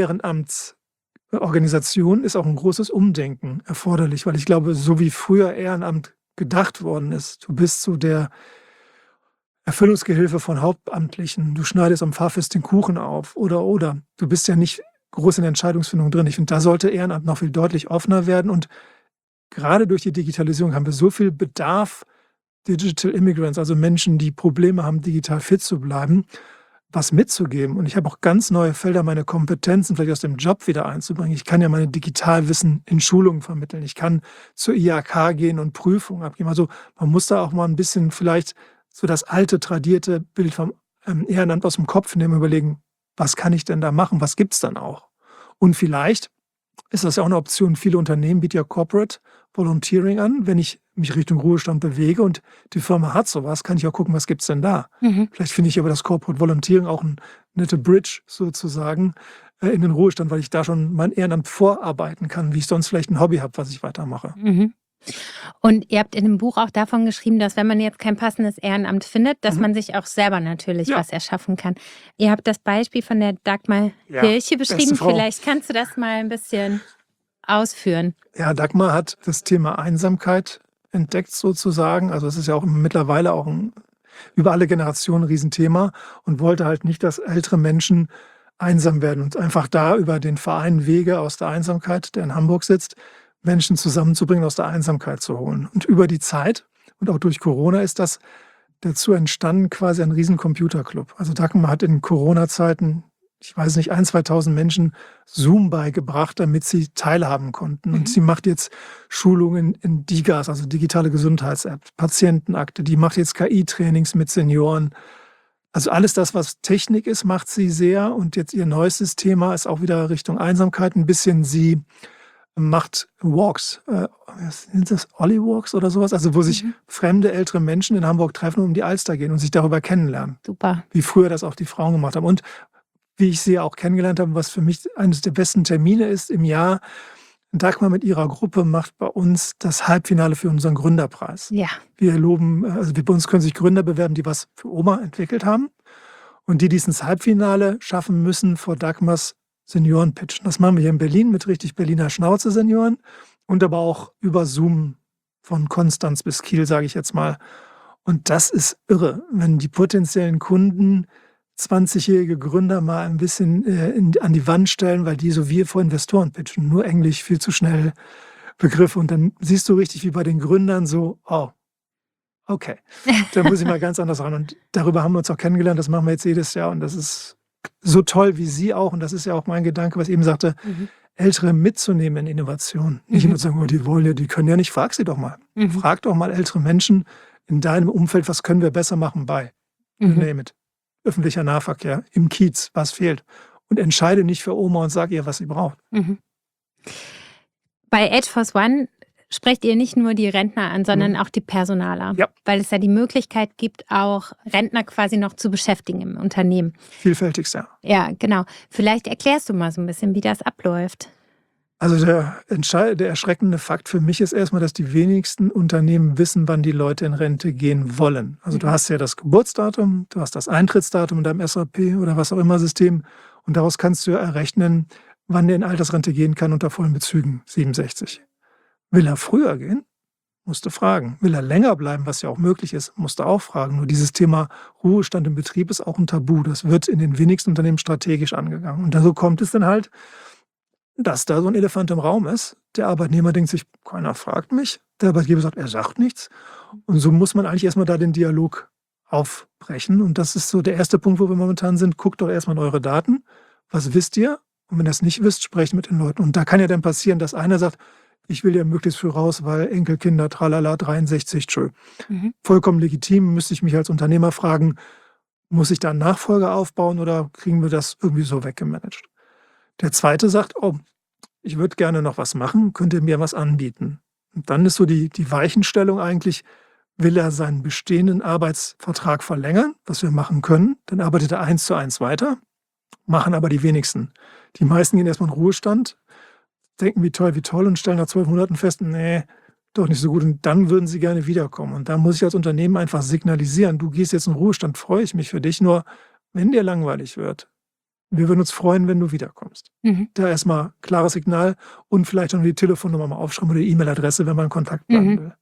Ehrenamtsorganisationen ist auch ein großes Umdenken erforderlich, weil ich glaube, so wie früher Ehrenamt gedacht worden ist, du bist so der Erfüllungsgehilfe von Hauptamtlichen, du schneidest am Pfarrfest den Kuchen auf oder. Du bist ja nicht groß in der Entscheidungsfindung drin. Ich finde, da sollte Ehrenamt noch viel deutlich offener werden. Und gerade durch die Digitalisierung haben wir so viel Bedarf, Digital Immigrants, also Menschen, die Probleme haben, digital fit zu bleiben, was mitzugeben. Und ich habe auch ganz neue Felder, meine Kompetenzen vielleicht aus dem Job wieder einzubringen. Ich kann ja meine Digitalwissen in Schulungen vermitteln. Ich kann zur IHK gehen und Prüfungen abgeben. Also man muss da auch mal ein bisschen vielleicht so das alte, tradierte Bild vom Ehrenamt aus dem Kopf nehmen, überlegen, was kann ich denn da machen? Was gibt es dann auch? Und vielleicht ist das ja auch eine Option. Viele Unternehmen bieten ja Corporate Volunteering an. Wenn ich mich Richtung Ruhestand bewege und die Firma hat sowas, kann ich auch gucken, was gibt es denn da? Vielleicht finde ich aber das Corporate Volunteering auch eine nette Bridge sozusagen in den Ruhestand, weil ich da schon mein Ehrenamt vorarbeiten kann, wie ich sonst vielleicht ein Hobby habe, was ich weitermache. Und ihr habt in dem Buch auch davon geschrieben, dass wenn man jetzt kein passendes Ehrenamt findet, dass man sich auch selber natürlich was erschaffen kann. Ihr habt das Beispiel von der Dagmar Hirche beschrieben. Vielleicht kannst du das mal ein bisschen ausführen. Ja, Dagmar hat das Thema Einsamkeit entdeckt sozusagen. Also es ist ja auch mittlerweile auch über alle Generationen ein Riesenthema und wollte halt nicht, dass ältere Menschen einsam werden und einfach da über den Verein Wege aus der Einsamkeit, der in Hamburg sitzt, Menschen zusammenzubringen, aus der Einsamkeit zu holen. Und über die Zeit und auch durch Corona ist das dazu entstanden, quasi ein riesen Computerclub. Also Dagmar hat in Corona-Zeiten, ich weiß nicht, 1.000, 2.000 Menschen Zoom beigebracht, damit sie teilhaben konnten. Und sie macht jetzt Schulungen in DIGAS, also digitale Gesundheits-App, Patientenakte, die macht jetzt KI-Trainings mit Senioren. Also alles das, was Technik ist, macht sie sehr. Und jetzt ihr neuestes Thema ist auch wieder Richtung Einsamkeit ein bisschen. Sie macht Walks, sind das Olli-Walks oder sowas? Also wo sich fremde, ältere Menschen in Hamburg treffen und um die Alster gehen und sich darüber kennenlernen. Super. Wie früher das auch die Frauen gemacht haben. Und wie ich sie auch kennengelernt habe, was für mich eines der besten Termine ist im Jahr, Dagmar mit ihrer Gruppe macht bei uns das Halbfinale für unseren Gründerpreis. Ja. Wir loben, also bei uns können sich Gründer bewerben, die was für Oma entwickelt haben und die es ins Halbfinale schaffen müssen vor Dagmars Seniorenpitchen. Das machen wir hier in Berlin mit richtig Berliner Schnauze-Senioren und aber auch über Zoom von Konstanz bis Kiel, sage ich jetzt mal. Und das ist irre, wenn die potenziellen Kunden 20-jährige Gründer mal ein bisschen an die Wand stellen, weil die so wie vor Investoren pitchen. Nur Englisch, viel zu schnell Begriffe. Und dann siehst du richtig wie bei den Gründern so, oh, okay, da muss ich mal ganz anders ran. Und darüber haben wir uns auch kennengelernt. Das machen wir jetzt jedes Jahr. Und das ist so toll wie Sie auch. Und das ist ja auch mein Gedanke, was ich eben sagte, Ältere mitzunehmen in Innovation. Nicht nur zu sagen, oh, die wollen ja, die können ja nicht. Frag sie doch mal. Frag doch mal ältere Menschen in deinem Umfeld, was können wir besser machen bei? Name it. Öffentlicher Nahverkehr, im Kiez, was fehlt. Und entscheide nicht für Oma und sag ihr, was sie braucht. Bei Age Force One sprecht ihr nicht nur die Rentner an, sondern auch die Personaler. Ja. Weil es ja die Möglichkeit gibt, auch Rentner quasi noch zu beschäftigen im Unternehmen. Vielfältigst, ja. Ja, genau. Vielleicht erklärst du mal so ein bisschen, wie das abläuft. Also der erschreckende Fakt für mich ist erstmal, dass die wenigsten Unternehmen wissen, wann die Leute in Rente gehen wollen. Also du hast ja das Geburtsdatum, du hast das Eintrittsdatum in deinem SAP oder was auch immer System und daraus kannst du errechnen, wann der in Altersrente gehen kann unter vollen Bezügen, 67. Will er früher gehen? Musst du fragen. Will er länger bleiben, was ja auch möglich ist, musst du auch fragen. Nur dieses Thema Ruhestand im Betrieb ist auch ein Tabu. Das wird in den wenigsten Unternehmen strategisch angegangen. Und so kommt es dann halt, dass da so ein Elefant im Raum ist. Der Arbeitnehmer denkt sich, keiner fragt mich. Der Arbeitgeber sagt, er sagt nichts. Und so muss man eigentlich erstmal da den Dialog aufbrechen. Und das ist so der erste Punkt, wo wir momentan sind. Guckt doch erstmal in eure Daten. Was wisst ihr? Und wenn ihr das nicht wisst, sprecht mit den Leuten. Und da kann ja dann passieren, dass einer sagt, ich will ja möglichst früh raus, weil Enkelkinder, tralala, 63, tschö. Vollkommen legitim, müsste ich mich als Unternehmer fragen, muss ich da einen Nachfolger aufbauen oder kriegen wir das irgendwie so weggemanagt? Der zweite sagt, oh, ich würde gerne noch was machen, könnt ihr mir was anbieten? Und dann ist so die Weichenstellung eigentlich, will er seinen bestehenden Arbeitsvertrag verlängern, was wir machen können, dann arbeitet er 1:1 weiter, machen aber die wenigsten. Die meisten gehen erstmal in Ruhestand, denken, wie toll und stellen nach 12 Monaten fest, nee, doch nicht so gut. Und dann würden sie gerne wiederkommen. Und da muss ich als Unternehmen einfach signalisieren, du gehst jetzt in Ruhestand, freue ich mich für dich, nur wenn dir langweilig wird, wir würden uns freuen, wenn du wiederkommst. Da erstmal klares Signal und vielleicht noch die Telefonnummer mal aufschreiben oder die E-Mail-Adresse, wenn man in Kontakt bleiben will.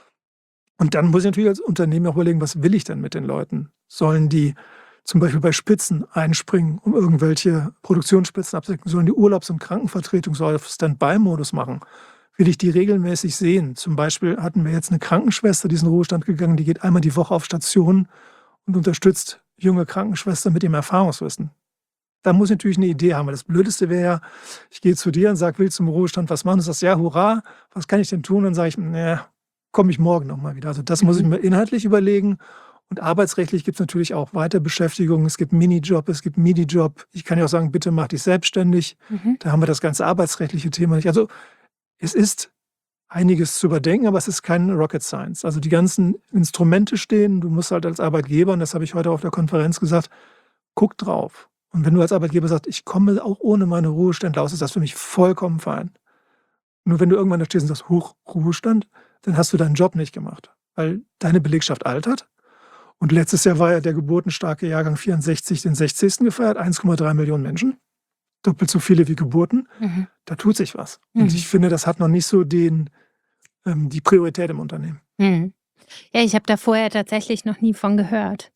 Und dann muss ich natürlich als Unternehmen auch überlegen, was will ich denn mit den Leuten? Sollen die zum Beispiel bei Spitzen einspringen, um irgendwelche Produktionsspitzen abzudecken? Sollen die Urlaubs- und Krankenvertretung so auf Standby-Modus machen? Will ich die regelmäßig sehen? Zum Beispiel hatten wir jetzt eine Krankenschwester, die ist in den Ruhestand gegangen, die geht einmal die Woche auf Station und unterstützt junge Krankenschwestern mit dem Erfahrungswissen. Da muss ich natürlich eine Idee haben, weil das Blödeste wäre ja, ich gehe zu dir und sage, willst du im Ruhestand was machen? Du sagst, ja, hurra, was kann ich denn tun? Dann sage ich, naja, komme ich morgen nochmal wieder. Also das muss ich mir inhaltlich überlegen. Und arbeitsrechtlich gibt es natürlich auch Weiterbeschäftigung. Es gibt Minijob, es gibt Midi-Job. Ich kann ja auch sagen, bitte mach dich selbstständig. Da haben wir das ganze arbeitsrechtliche Thema nicht. Also es ist einiges zu überdenken, aber es ist kein Rocket Science. Also die ganzen Instrumente stehen. Du musst halt als Arbeitgeber, und das habe ich heute auf der Konferenz gesagt, guck drauf. Und wenn du als Arbeitgeber sagst, ich komme auch ohne meine Ruheständler aus, ist das für mich vollkommen fein. Nur wenn du irgendwann da stehst und sagst, Ruhestand, dann hast du deinen Job nicht gemacht, weil deine Belegschaft altert. Und letztes Jahr war ja der geburtenstarke Jahrgang 64 den 60. gefeiert, 1,3 Millionen Menschen, doppelt so viele wie Geburten. Da tut sich was. Und ich finde, das hat noch nicht so die Priorität im Unternehmen. Ja, ich habe da vorher tatsächlich noch nie von gehört.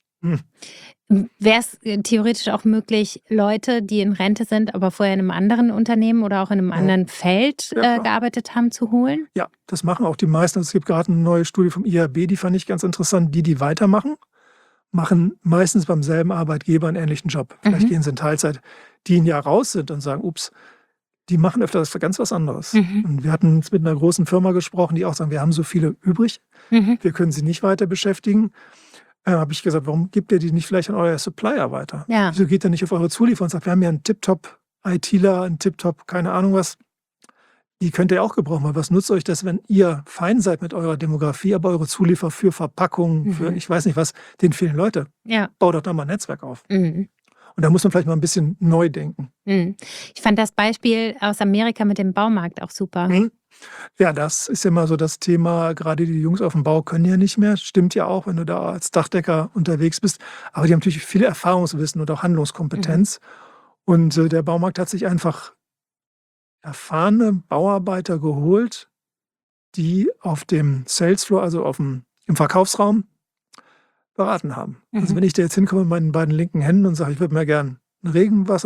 Wäre es theoretisch auch möglich, Leute, die in Rente sind, aber vorher in einem anderen Unternehmen oder auch in einem anderen Feld gearbeitet haben, zu holen? Ja, das machen auch die meisten. Es gibt gerade eine neue Studie vom IAB, die fand ich ganz interessant. Die weitermachen, machen meistens beim selben Arbeitgeber einen ähnlichen Job. Vielleicht gehen sie in Teilzeit, die ein Jahr raus sind und sagen, ups, die machen öfter ganz was anderes. Und wir hatten mit einer großen Firma gesprochen, die auch sagen, wir haben so viele übrig, wir können sie nicht weiter beschäftigen. Habe ich gesagt, warum gebt ihr die nicht vielleicht an euer Supplier weiter? Ja. Wieso geht ihr nicht auf eure Zulieferer und sagt, wir haben ja einen Tip-Top-ITler, einen Tip-Top, keine Ahnung was. Die könnt ihr auch gebrauchen. Weil was nutzt euch das, wenn ihr fein seid mit eurer Demografie, aber eure Zulieferer für Verpackungen, für ich weiß nicht was, denen fehlen Leute. Ja. Bau doch da mal ein Netzwerk auf. Und Und da muss man vielleicht mal ein bisschen neu denken. Ich fand das Beispiel aus Amerika mit dem Baumarkt auch super. Ja, das ist ja immer so das Thema, gerade die Jungs auf dem Bau können ja nicht mehr. Stimmt ja auch, wenn du da als Dachdecker unterwegs bist. Aber die haben natürlich viel Erfahrungswissen und auch Handlungskompetenz. Und der Baumarkt hat sich einfach erfahrene Bauarbeiter geholt, die auf dem Sales Floor, also im Verkaufsraum, beraten haben. Also wenn ich da jetzt hinkomme mit meinen beiden linken Händen und sage, ich würde mir gerne eine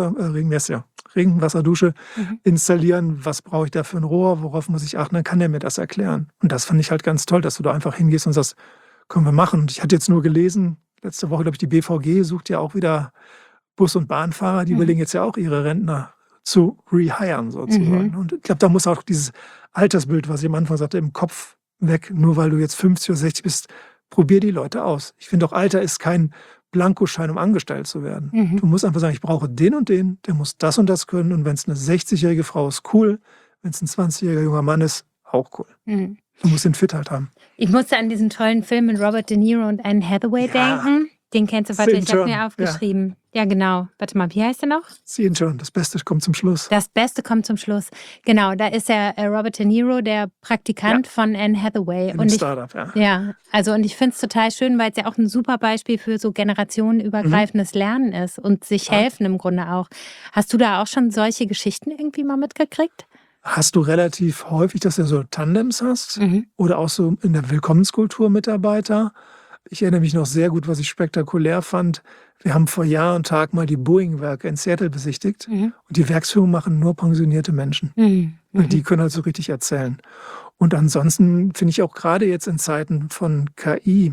Regenwasserdusche installieren, was brauche ich da für ein Rohr, worauf muss ich achten, dann kann der mir das erklären. Und das fand ich halt ganz toll, dass du da einfach hingehst und sagst, können wir machen. Und ich hatte jetzt nur gelesen, letzte Woche, glaube ich, die BVG sucht ja auch wieder Bus- und Bahnfahrer, die überlegen jetzt ja auch, ihre Rentner zu rehiren sozusagen. Und ich glaube, da muss auch dieses Altersbild, was ich am Anfang sagte, im Kopf weg, nur weil du jetzt 50 oder 60 bist, probier die Leute aus. Ich finde auch, Alter ist kein Blankoschein, um angestellt zu werden. Du musst einfach sagen, ich brauche den und den, der muss das und das können. Und wenn es eine 60-jährige Frau ist, cool. Wenn es ein 20-jähriger junger Mann ist, auch cool. Du musst den Fit halt haben. Ich musste an diesen tollen Film mit Robert De Niro und Anne Hathaway denken. Den kennst du, warte, ich habe mir aufgeschrieben. Ja, genau. Warte mal, wie heißt der noch? Sieh ihn schon, das Beste kommt zum Schluss. Das Beste kommt zum Schluss. Genau, da ist ja Robert De Niro, der Praktikant von Anne Hathaway. In einem Startup, und ich finde es total schön, weil es ja auch ein super Beispiel für so generationenübergreifendes Lernen ist und sich helfen im Grunde auch. Hast du da auch schon solche Geschichten irgendwie mal mitgekriegt? Hast du relativ häufig, dass du so Tandems hast? Oder auch so in der Willkommenskultur Mitarbeiter? Ich erinnere mich noch sehr gut, was ich spektakulär fand. Wir haben vor Jahr und Tag mal die Boeing-Werke in Seattle besichtigt. Und die Werksführung machen nur pensionierte Menschen. Und die können halt so richtig erzählen. Und ansonsten finde ich auch gerade jetzt in Zeiten von KI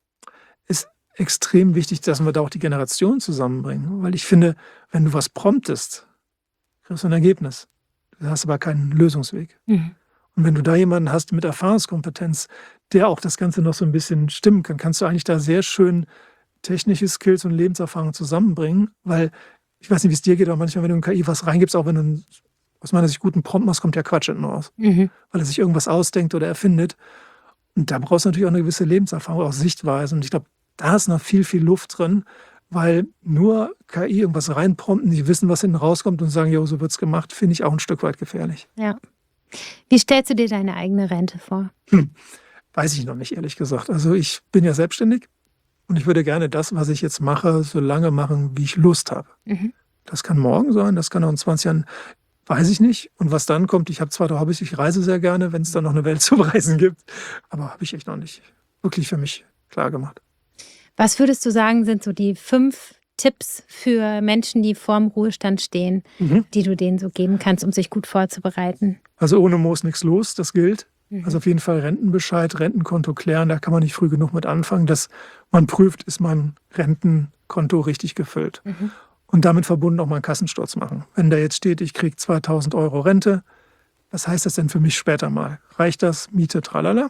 ist extrem wichtig, dass wir da auch die Generationen zusammenbringen. Weil ich finde, wenn du was promptest, kriegst du ein Ergebnis. Du hast aber keinen Lösungsweg. Und wenn du da jemanden hast mit Erfahrungskompetenz, der auch das Ganze noch so ein bisschen stimmen kann, kannst du eigentlich da sehr schön technische Skills und Lebenserfahrung zusammenbringen. Weil, ich weiß nicht, wie es dir geht, aber manchmal, wenn du in KI was reingibst, auch wenn du einen, aus meiner Sicht, guten Prompt machst, kommt ja Quatsch hinten raus. Weil er sich irgendwas ausdenkt oder erfindet. Und da brauchst du natürlich auch eine gewisse Lebenserfahrung, auch Sichtweise. Und ich glaube, da ist noch viel, viel Luft drin, weil nur KI irgendwas reinprompten, die wissen, was hinten rauskommt und sagen, jo, so wird's gemacht, finde ich auch ein Stück weit gefährlich. Ja. Wie stellst du dir deine eigene Rente vor? Weiß ich noch nicht, ehrlich gesagt. Also ich bin ja selbstständig und ich würde gerne das, was ich jetzt mache, so lange machen, wie ich Lust habe. Das kann morgen sein, das kann auch in 20 Jahren, weiß ich nicht. Und was dann kommt, ich habe zwar Hobbys, ich reise sehr gerne, wenn es dann noch eine Welt zu bereisen gibt, aber habe ich echt noch nicht wirklich für mich klar gemacht. Was würdest du sagen, sind so die 5 Tipps für Menschen, die vorm Ruhestand stehen, die du denen so geben kannst, um sich gut vorzubereiten? Also ohne Moos nichts los, das gilt. Also auf jeden Fall Rentenbescheid, Rentenkonto klären, da kann man nicht früh genug mit anfangen, dass man prüft, ist mein Rentenkonto richtig gefüllt. Und damit verbunden auch mal einen Kassensturz machen. Wenn da jetzt steht, ich kriege 2.000 € Rente, was heißt das denn für mich später mal? Reicht das, Miete, tralala?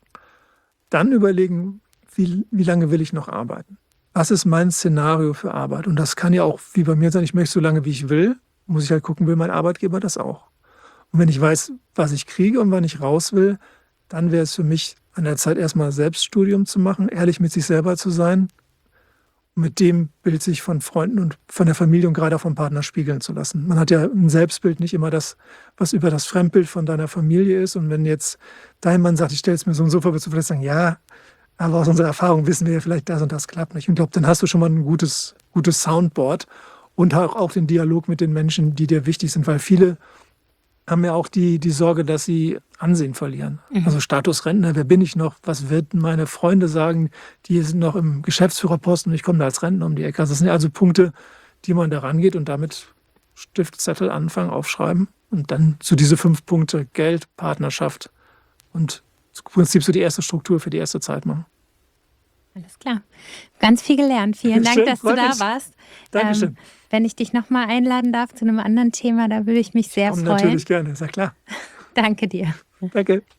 Dann überlegen, wie lange will ich noch arbeiten? Was ist mein Szenario für Arbeit? Und das kann ja auch wie bei mir sein, ich möchte so lange, wie ich will, muss ich halt gucken, will mein Arbeitgeber das auch? Und wenn ich weiß, was ich kriege und wann ich raus will, dann wäre es für mich an der Zeit, erstmal Selbststudium zu machen, ehrlich mit sich selber zu sein und mit dem Bild sich von Freunden und von der Familie und gerade auch vom Partner spiegeln zu lassen. Man hat ja ein Selbstbild, nicht immer das, was über das Fremdbild von deiner Familie ist. Und wenn jetzt dein Mann sagt, ich stelle es mir so und so vor, wirst du vielleicht sagen, ja, aber aus unserer Erfahrung wissen wir ja vielleicht, das und das klappt nicht. Und ich glaube, dann hast du schon mal ein gutes Soundboard und auch den Dialog mit den Menschen, die dir wichtig sind, weil viele haben ja auch die Sorge, dass sie Ansehen verlieren. Also Statusrentner, wer bin ich noch? Was werden meine Freunde sagen? Die sind noch im Geschäftsführerposten und ich komme da als Rentner um die Ecke. Das sind ja also Punkte, die man da rangeht und damit Stift, Zettel anfangen, aufschreiben und dann so diese 5 Punkte Geld, Partnerschaft und im Prinzip so die erste Struktur für die erste Zeit machen. Alles klar. Ganz viel gelernt. Vielen Dank, dass du da warst. Dankeschön. Wenn ich dich nochmal einladen darf zu einem anderen Thema, da würde ich mich sehr freuen. Natürlich gerne, ist ja klar. Danke dir. Danke.